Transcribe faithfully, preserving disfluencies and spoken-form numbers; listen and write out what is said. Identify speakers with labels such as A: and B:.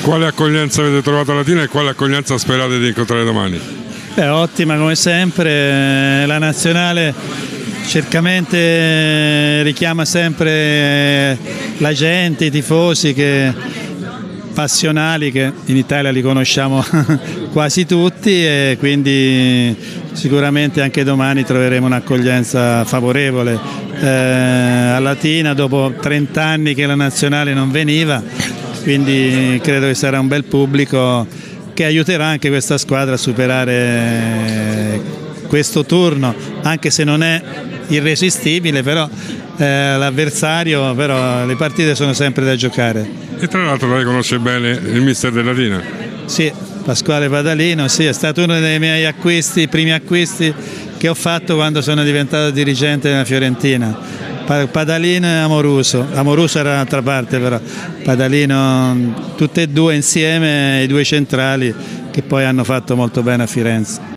A: Quale accoglienza avete trovato a Latina e quale accoglienza sperate di incontrare domani?
B: Beh, ottima come sempre, la nazionale certamente richiama sempre la gente, i tifosi che, passionali che in Italia li conosciamo quasi tutti, e quindi sicuramente anche domani troveremo un'accoglienza favorevole. Eh, a Latina dopo trenta anni che la nazionale non veniva, quindi credo che sarà un bel pubblico che aiuterà anche questa squadra a superare questo turno, anche se non è irresistibile, però eh, l'avversario, però le partite sono sempre da giocare.
A: E tra l'altro lei conosce bene il mister del Latina?
B: Sì, Pasquale Padalino, sì, è stato uno dei miei acquisti, primi acquisti che ho fatto quando sono diventato dirigente della Fiorentina. Padalino e Amoruso, Amoruso era dall'altra parte, però Padalino, tutte e due insieme, i due centrali che poi hanno fatto molto bene a Firenze.